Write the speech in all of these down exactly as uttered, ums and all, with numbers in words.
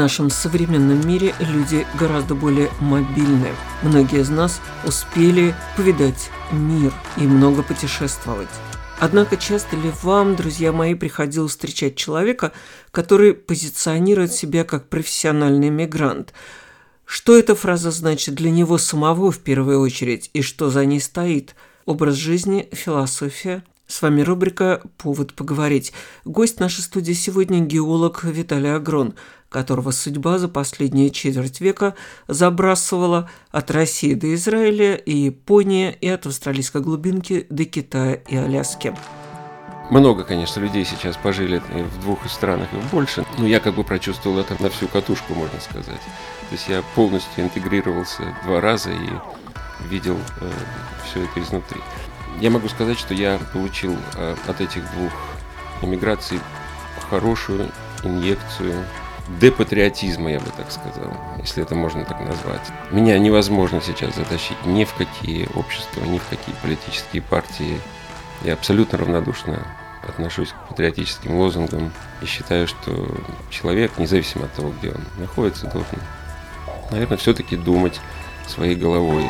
нашем современном мире люди гораздо более мобильны. Многие из нас успели повидать мир и много путешествовать. Однако часто ли вам, друзья мои, приходилось встречать человека, который позиционирует себя как профессиональный мигрант? Что эта фраза значит для него самого в первую очередь и что за ней стоит? Образ жизни, философия. С вами рубрика «Повод поговорить». Гость нашей студии сегодня геолог Виталий Агрон, которого судьба за последние четверть века забрасывала от России до Израиля и Японии, и от австралийской глубинки до Китая и Аляски. Много, конечно, людей сейчас пожили в двух странах и в больше, но я как бы прочувствовал это на всю катушку, можно сказать. То есть я полностью интегрировался два раза и видел э, все это изнутри. Я могу сказать, что я получил э, от этих двух эмиграций хорошую инъекцию депатриотизма, я бы так сказал, если это можно так назвать. Меня невозможно сейчас затащить ни в какие общества, ни в какие политические партии. Я абсолютно равнодушно отношусь к патриотическим лозунгам и считаю, что человек, независимо от того, где он находится, должен, наверное, все-таки думать своей головой.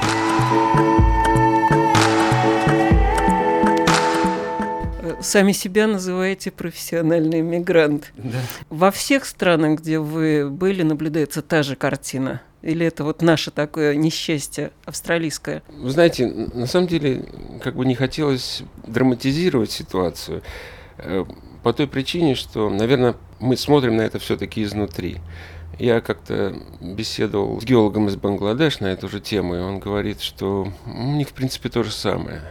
Сами себя называете профессиональный мигрант. Да. Во всех странах, где вы были, наблюдается та же картина? Или это вот наше такое несчастье австралийское? Вы знаете, на самом деле, как бы не хотелось драматизировать ситуацию, по той причине, что, наверное, мы смотрим на это все-таки изнутри. Я как-то беседовал с геологом из Бангладеш на эту же тему, и он говорит, что у них, в принципе, то же самое.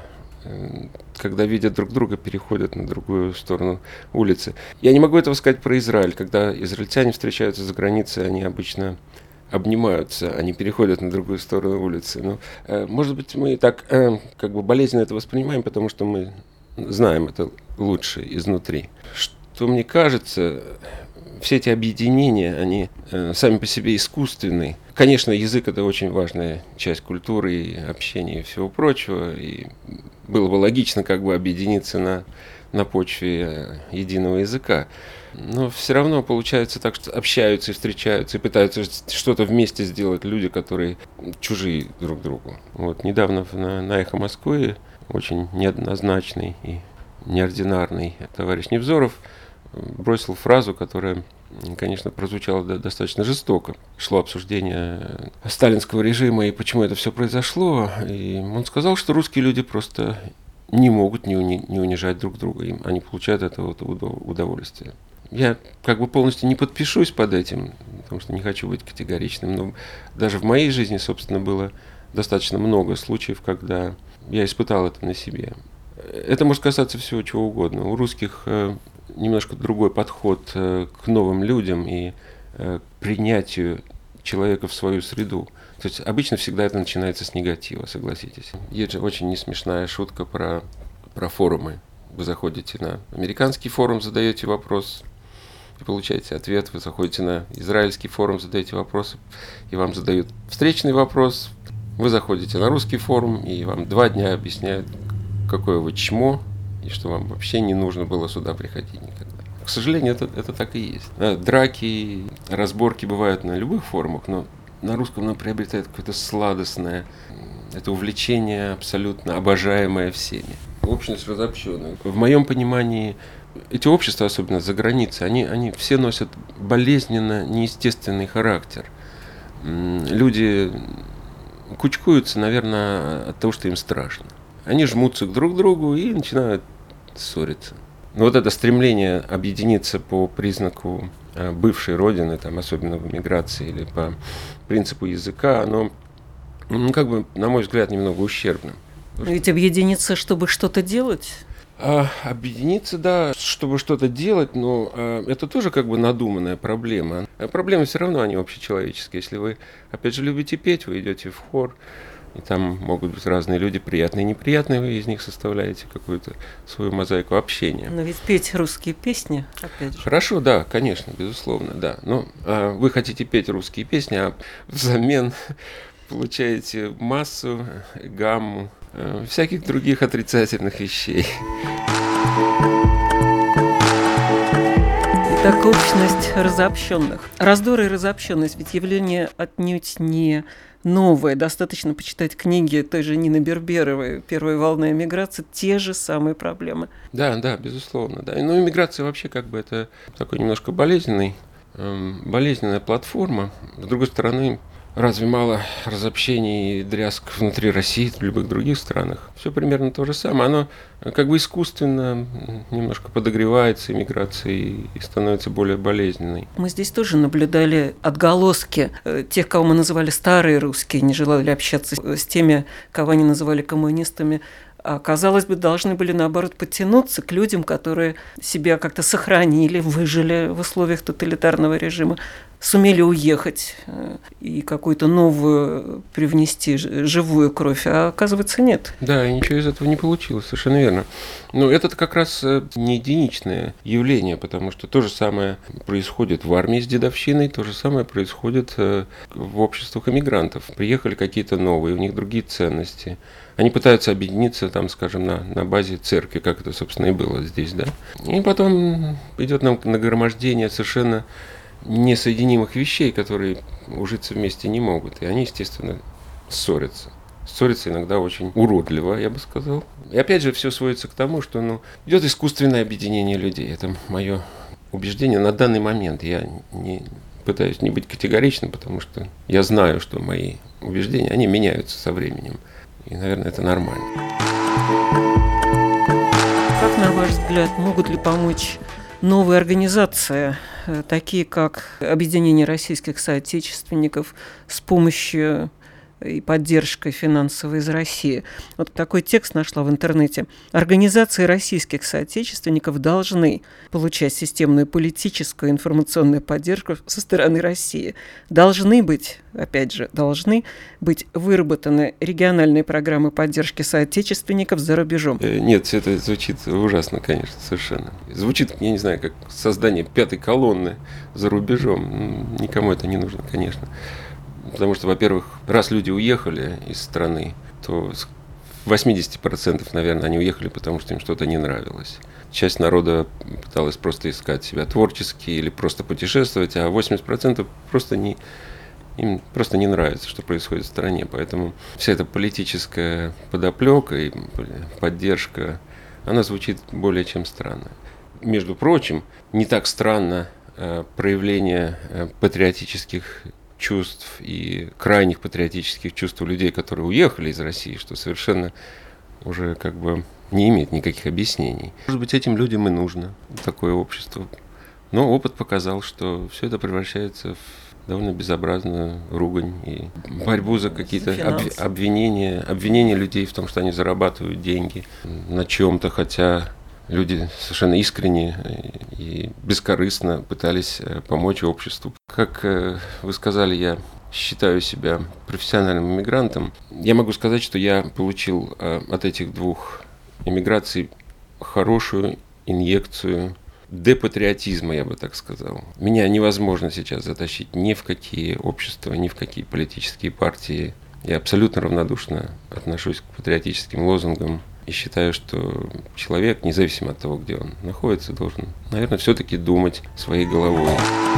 Когда видят друг друга, переходят на другую сторону улицы. Я не могу этого сказать про Израиль. Когда израильтяне встречаются за границей, они обычно обнимаются, они переходят на другую сторону улицы. Но, э, может быть, мы так э, как бы болезненно это воспринимаем, потому что мы знаем это лучше изнутри. Что мне кажется, все эти объединения, они э, сами по себе искусственны. Конечно, язык – это очень важная часть культуры и общения и всего прочего, и было бы логично как бы объединиться на, на почве единого языка. Но все равно получается так, что общаются и встречаются, и пытаются что-то вместе сделать люди, которые чужие друг другу. Вот недавно на, на «Эхо Москвы» очень неоднозначный и неординарный товарищ Невзоров бросил фразу, которая, конечно, прозвучала достаточно жестоко. Шло обсуждение сталинского режима и почему это все произошло. И он сказал, что русские люди просто не могут не, уни- не унижать друг друга. Им, они получают от этого удовольствие. Я как бы полностью не подпишусь под этим, потому что не хочу быть категоричным. Но даже в моей жизни, собственно, было достаточно много случаев, когда я испытал это на себе. Это может касаться всего чего угодно. У русских немножко другой подход к новым людям и к принятию человека в свою среду. То есть обычно всегда это начинается с негатива, согласитесь. Есть же очень несмешная шутка про, про форумы. Вы заходите на американский форум, задаете вопрос, и получаете ответ. Вы заходите на израильский форум, задаете вопрос, и вам задают встречный вопрос. Вы заходите на русский форум, и вам два дня объясняют, какое вы чмо, и что вам вообще не нужно было сюда приходить никогда. К сожалению, это, это так и есть. Драки, разборки бывают на любых форумах, но на русском оно приобретает какое-то сладостное, это увлечение абсолютно обожаемое всеми. Общность разобщенная. В моем понимании, эти общества, особенно за границей, они, они все носят болезненно неестественный характер. Люди кучкуются, наверное, от того, что им страшно. Они жмутся друг к другу и начинают ссориться. Но вот это стремление объединиться по признаку бывшей родины, там, особенно в эмиграции или по принципу языка, оно, ну, как бы, на мой взгляд, немного ущербно. Ведь объединиться, чтобы что-то делать? А, объединиться, да, чтобы что-то делать, но а, это тоже как бы надуманная проблема. А проблемы все равно, они общечеловеческие. Если вы, опять же, любите петь, вы идете в хор, и там могут быть разные люди, приятные и неприятные, вы из них составляете какую-то свою мозаику общения. Но ведь петь русские песни, опять же. Хорошо, да, конечно, безусловно, да. Но а, вы хотите петь русские песни, а взамен получаете массу, гамму а, всяких других отрицательных вещей. Так, общность разобщенных. Раздоры и разобщенность ведь явление отнюдь не новое. Достаточно почитать книги той же Нины Берберовой «Первая волна эмиграции», те же самые проблемы. Да, да, безусловно. Да. Ну, эмиграция вообще как бы это такой немножко болезненный, эм, болезненная платформа. С другой стороны, разве мало разобщений и дрязг внутри России, в любых других странах? Все примерно то же самое. Оно как бы искусственно немножко подогревается эмиграцией и становится более болезненной. Мы здесь тоже наблюдали отголоски тех, кого мы называли старые русские, не желали общаться с теми, кого они называли коммунистами. А, казалось бы, должны были, наоборот, подтянуться к людям, которые себя как-то сохранили, выжили в условиях тоталитарного режима, сумели уехать и какую-то новую привнести живую кровь, а оказывается, нет. Да, и ничего из этого не получилось, совершенно верно. Но это как раз не единичное явление, потому что то же самое происходит в армии с дедовщиной, то же самое происходит в обществах эмигрантов. Приехали какие-то новые, у них другие ценности. Они пытаются объединиться, там, скажем, на, на базе церкви, как это, собственно, и было здесь, да. И потом идет нагромождение совершенно несоединимых вещей, которые ужиться вместе не могут. И они, естественно, ссорятся. Ссорятся иногда очень уродливо, я бы сказал. И опять же, все сводится к тому, что ну, идет искусственное объединение людей. Это мое убеждение на данный момент. Я не пытаюсь не быть категоричным, потому что я знаю, что мои убеждения, они меняются со временем. И, наверное, это нормально. Как, на ваш взгляд, могут ли помочь новые организации, такие как Объединение российских соотечественников, с помощью и поддержкой финансовой из России? Вот такой текст нашла в интернете. Организации российских соотечественников должны получать системную политическую и информационную поддержку со стороны России. Должны быть, опять же, должны быть выработаны региональные программы поддержки соотечественников за рубежом. Нет, это звучит ужасно, конечно, совершенно. Звучит, я не знаю, как создание пятой колонны за рубежом. Никому это не нужно, конечно. Потому что, во-первых, раз люди уехали из страны, то восемьдесят процентов, наверное, они уехали, потому что им что-то не нравилось. Часть народа пыталась просто искать себя творчески или просто путешествовать, а восемьдесят процентов просто не, им просто не нравится, что происходит в стране. Поэтому вся эта политическая подоплека и поддержка, она звучит более чем странно. Между прочим, не так странно э, проявление э, патриотических чувств и крайних патриотических чувств у людей, которые уехали из России, что совершенно уже как бы не имеет никаких объяснений. Может быть, этим людям и нужно такое общество. Но опыт показал, что все это превращается в довольно безобразную ругань и борьбу за какие-то об, обвинения, обвинения людей в том, что они зарабатывают деньги на чем-то, хотя люди совершенно искренне и бескорыстно пытались помочь обществу. Как вы сказали, я считаю себя профессиональным иммигрантом. Я могу сказать, что я получил от этих двух иммиграций хорошую инъекцию депатриотизма, я бы так сказал. Меня невозможно сейчас затащить ни в какие общества, ни в какие политические партии. Я абсолютно равнодушно отношусь к патриотическим лозунгам. И считаю, что человек, независимо от того, где он находится, должен, наверное, все-таки думать своей головой.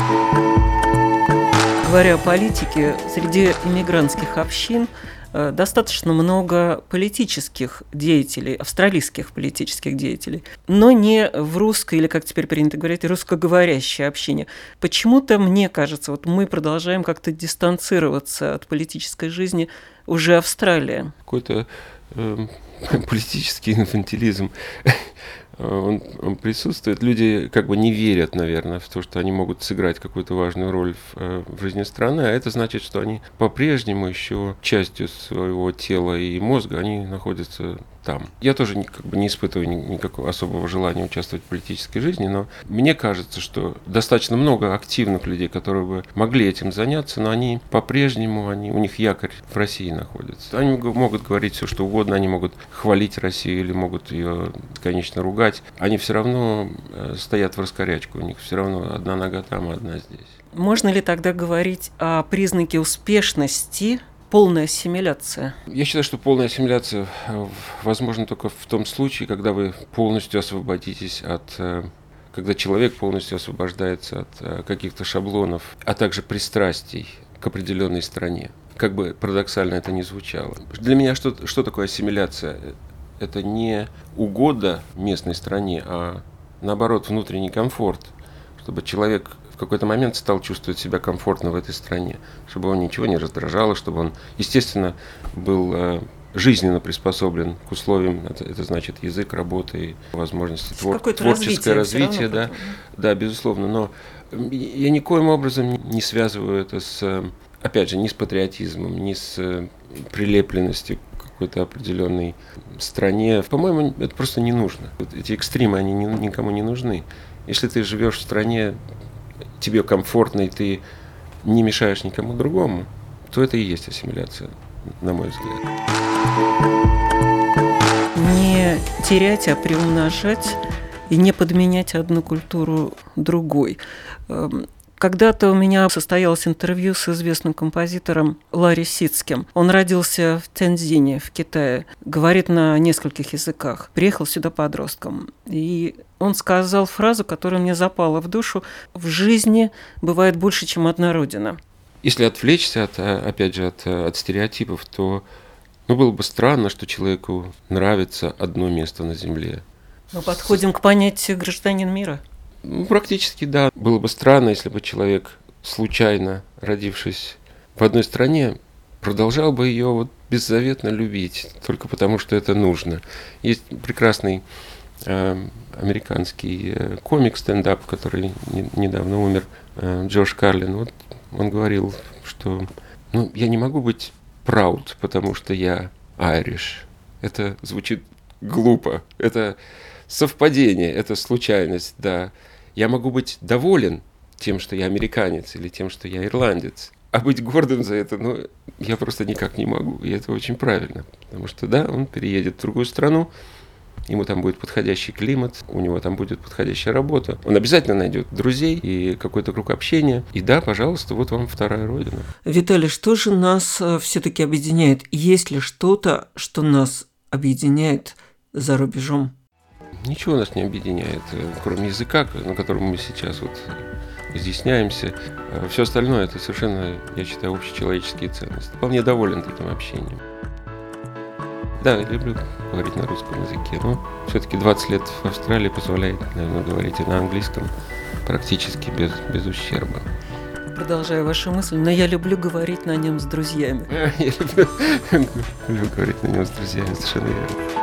Говоря о политике, среди иммигрантских общин достаточно много политических деятелей, австралийских политических деятелей, но не в русской, или, как теперь принято говорить, русскоговорящей общине. Почему-то, мне кажется, вот мы продолжаем как-то дистанцироваться от политической жизни уже Австралия. Какой-то э, политический инфантилизм. Он, он присутствует. Люди как бы не верят, наверное, в то, что они могут сыграть какую-то важную роль в, в жизни страны, а это значит, что они по-прежнему еще частью своего тела и мозга, они находятся там. Я тоже как бы не испытываю никакого особого желания участвовать в политической жизни, но мне кажется, что достаточно много активных людей, которые бы могли этим заняться, но они по-прежнему, они, у них якорь в России находится. Они могут говорить все, что угодно, они могут хвалить Россию или могут ее, конечно, ругать. Они все равно стоят в раскорячку, у них все равно одна нога там, а одна здесь. Можно ли тогда говорить о признаке успешности? Полная ассимиляция. Я считаю, что полная ассимиляция возможна только в том случае, когда вы полностью освободитесь от когда человек полностью освобождается от э, каких-то шаблонов, а также пристрастий к определенной стране. Как бы парадоксально это ни звучало. Для меня что, что такое ассимиляция? Это не угода местной стране, а наоборот внутренний комфорт, чтобы человек в какой-то момент стал чувствовать себя комфортно в этой стране, чтобы его ничего не раздражало, чтобы он, естественно, был э, жизненно приспособлен к условиям, это, это значит язык, работа и возможности, твор, творческое развитие, развитие да, да, безусловно, но я никоим образом не связываю это с, опять же, ни с патриотизмом, ни с прилепленностью к какой-то определенной стране. По-моему, это просто не нужно. Эти экстримы, они никому не нужны. Если ты живешь в стране, тебе комфортно, и ты не мешаешь никому другому, то это и есть ассимиляция, на мой взгляд. Не терять, а приумножать и не подменять одну культуру другой. Когда-то у меня состоялось интервью с известным композитором Ларри Сицким. Он родился в Тяньцзине, в Китае, говорит на нескольких языках. Приехал сюда подростком. И он сказал фразу, которая мне запала в душу: «В жизни бывает больше, чем одна родина». Если отвлечься, от, опять же, от, от стереотипов, то ну, было бы странно, что человеку нравится одно место на Земле. Мы подходим к понятию «гражданин мира». Ну, практически, да. Было бы странно, если бы человек, случайно родившись в одной стране, продолжал бы ее вот беззаветно любить, только потому, что это нужно. Есть прекрасный э, американский э, комик стендап, который не, недавно умер, э, Джош Карлин. Вот он говорил, что ну, я не могу быть proud, потому что я Irish. Это звучит глупо. Это совпадение, это случайность, да. Я могу быть доволен тем, что я американец, или тем, что я ирландец. А быть гордым за это, ну, я просто никак не могу. И это очень правильно. Потому что, да, он переедет в другую страну, ему там будет подходящий климат, у него там будет подходящая работа. Он обязательно найдет друзей и какой-то круг общения. И да, пожалуйста, вот вам вторая родина. Виталий, что же нас все-таки объединяет? Есть ли что-то, что нас объединяет за рубежом? Ничего нас не объединяет, кроме языка, на котором мы сейчас вот изъясняемся. Все остальное – это совершенно, я считаю, общечеловеческие ценности. Вполне доволен таким общением. Да, я люблю говорить на русском языке, но все-таки двадцать лет в Австралии позволяет, наверное, говорить и на английском практически без, без ущерба. Продолжаю вашу мысль, но я люблю говорить на нем с друзьями. Я люблю говорить на нем с друзьями, совершенно верно.